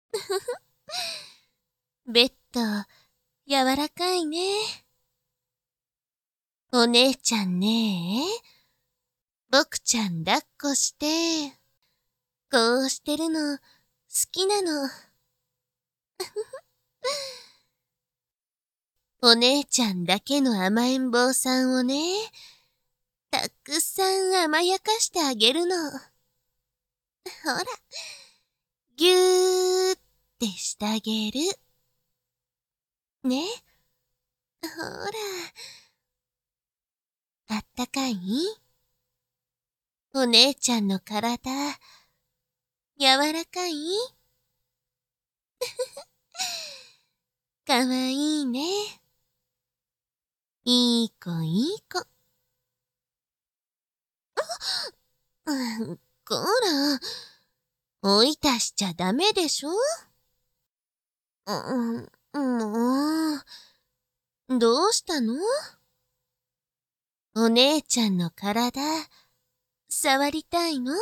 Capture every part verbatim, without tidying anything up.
ベッド、柔らかいね。お姉ちゃんねえ。僕ちゃん抱っこして、こうしてるの、好きなの。お姉ちゃんだけの甘えん坊さんをね、たくさん甘やかしてあげるの。ほら、ぎゅーってしてあげる。ね。ほら、あったかい？お姉ちゃんの体、柔らかい？かわいいね。いい子いい子。うん、こら、追い出しちゃダメでしょ？うん、もう、どうしたの？お姉ちゃんの体、触りたいの？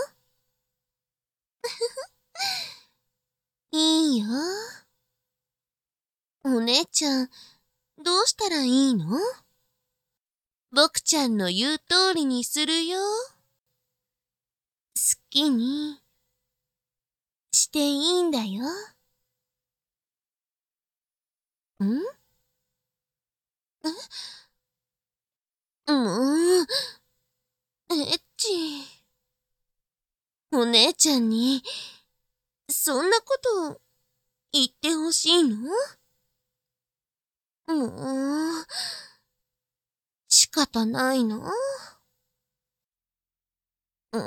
いいよ。お姉ちゃん、どうしたらいいの？僕ちゃんの言う通りにするよ。好きに、していいんだよ。ん？え？もう、エッチ。お姉ちゃんに、そんなこと言ってほしいの？もう、仕方ないの？うん、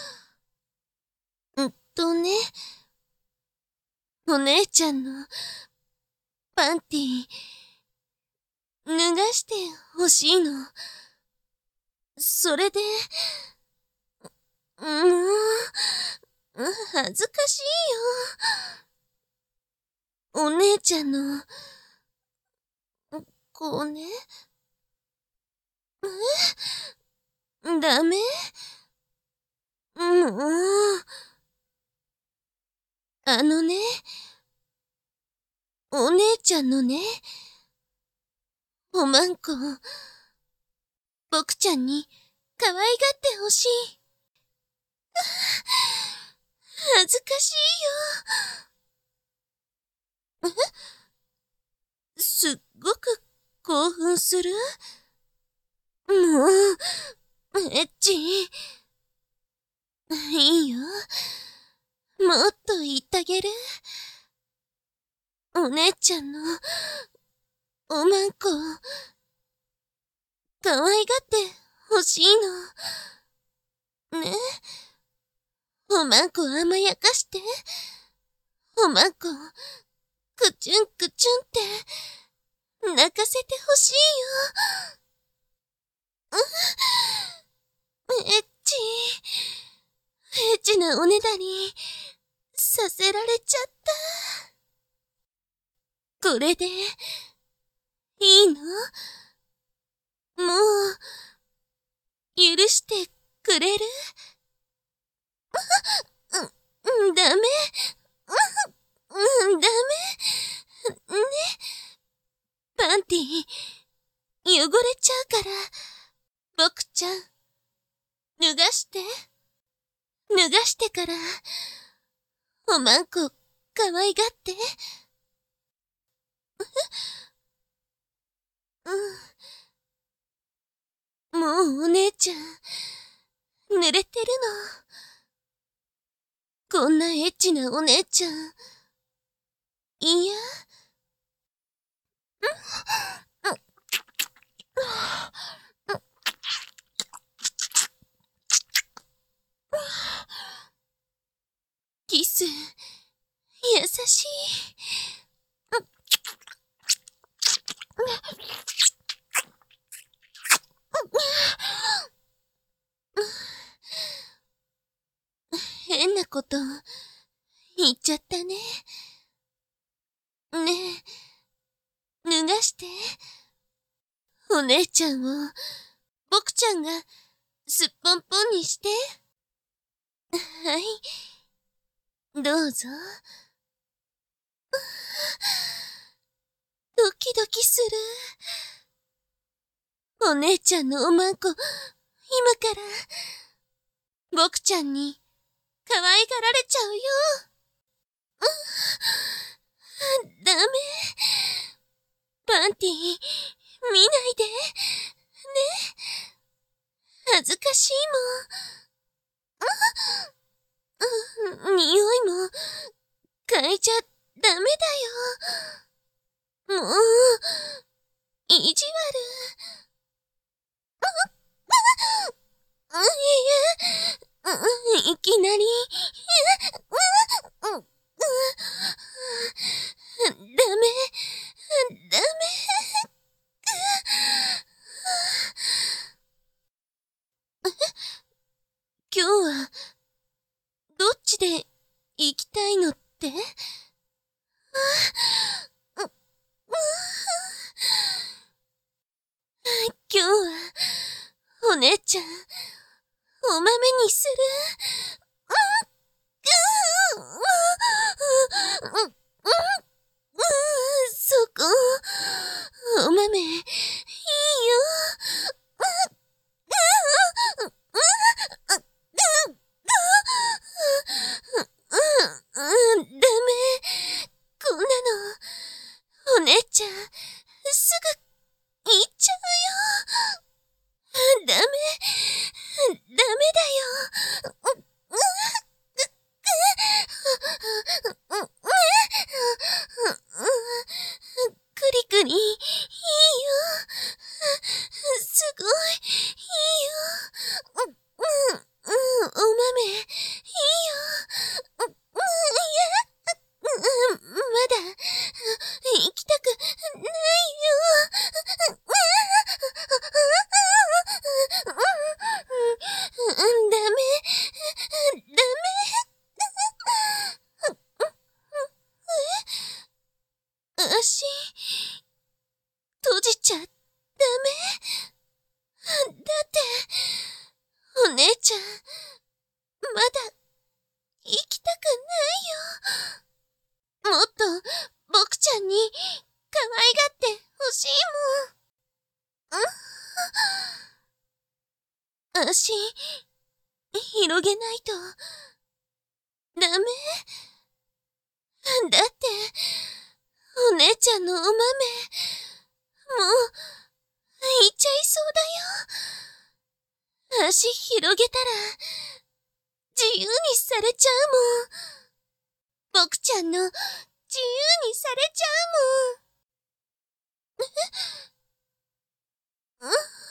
うんとね、お姉ちゃんのパンティ、脱がしてほしいの。それで、もう、恥ずかしいよ。お姉ちゃんの、こうね。え？ダメ？もう、あのね、お姉ちゃんのね、おまんこ、僕ちゃんに可愛がってほしい。恥ずかしいよ。え？すっごく興奮する？もう、エッチ。いいよ。もっと言ってあげる。お姉ちゃんの、おまんこ、可愛がってほしいの。ね。おまんこ甘やかして。おまんこ、くちゅんくちゅんって、泣かせてほしいよ。エッチ。エッチなおねだり、させられちゃった。これで、いいの？もう、許してくれる？うん、ダメ。うん、ダメ。ね。パンティ、汚れちゃうから。僕ちゃん、脱がして。脱がしてから、おまんこ、可愛がって。うん。もうお姉ちゃん、濡れてるの。こんなエッチなお姉ちゃん、いや。キス、優しい。変なこと言っちゃったね。ねえ、脱がして。お姉ちゃんを、僕ちゃんが、すっぽんぽんにして。はい。どうぞ。 ドキドキする。お姉ちゃんのおまんこ、今から、僕ちゃんに可愛がられちゃうよ。ダメ。パンティ、見ないで。ね。恥ずかしいもん。匂いも、嗅いじゃダメだよ。もう、意地悪。いや、いきなり。ダメ、ダメ。今日は、どっちで行きたいのって？今日は、お姉ちゃん、お豆にする。そこ、お豆、いいよ。ダメ。こんなの、お姉ちゃん、すぐ、行っちゃうよ。ダメ、ダメだよ。クリクリ、いいよ。すごい、いいよ。お豆、いいよ。まだ、行きたくないよ。ダメ、ダメ。足、閉じちゃダメ。だって、お姉ちゃん、まだ、行きたくないよ。もっと、僕ちゃんに、可愛がってほしいもん。足、広げないと、ダメ。だって、お姉ちゃんのお豆、もう、いっちゃいそうだよ。足広げたら、自由にされちゃうもん。僕ちゃんの、自由にされちゃうもん。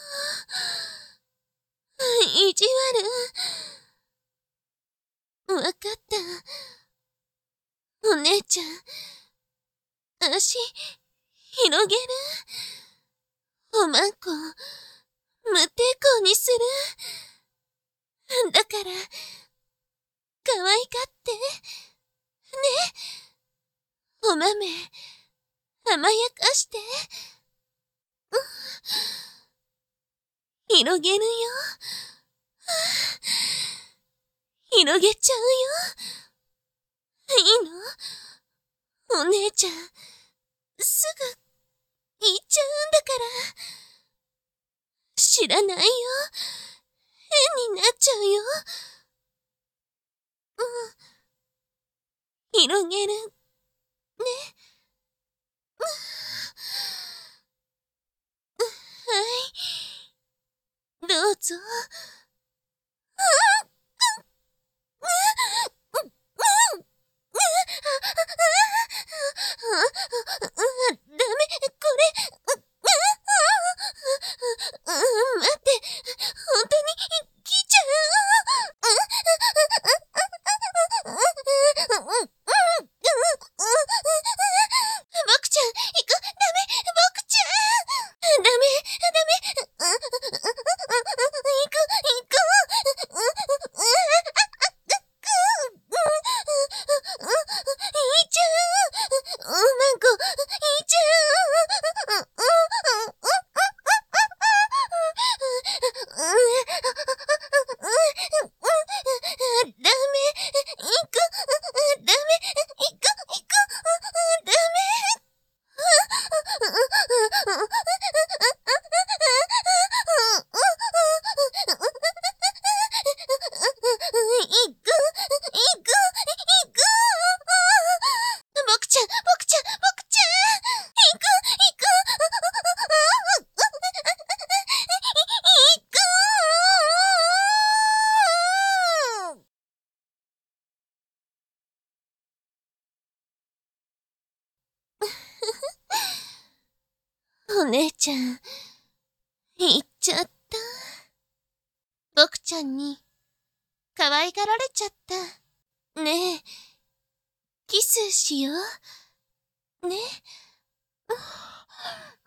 意地悪。わかった。お姉ちゃん、足、広げる。おまんこ、無抵抗にする。だから、可愛がって。ね。お豆、甘やかして。広げるよ。広げちゃうよ。いいの？お姉ちゃん、すぐ、行っちゃうんだから。知らないよ。変になっちゃうよ。うん。広げる。ね。はい。どうぞ。ダメ、これ。待って、本当に来ちゃう。僕ちゃん、行く。ダメ、僕ちゃん。ダメ、ダメ。行く、 お姉ちゃん、行っちゃった。僕ちゃんに、可愛がられちゃった。ねえ、キスしよう。ね。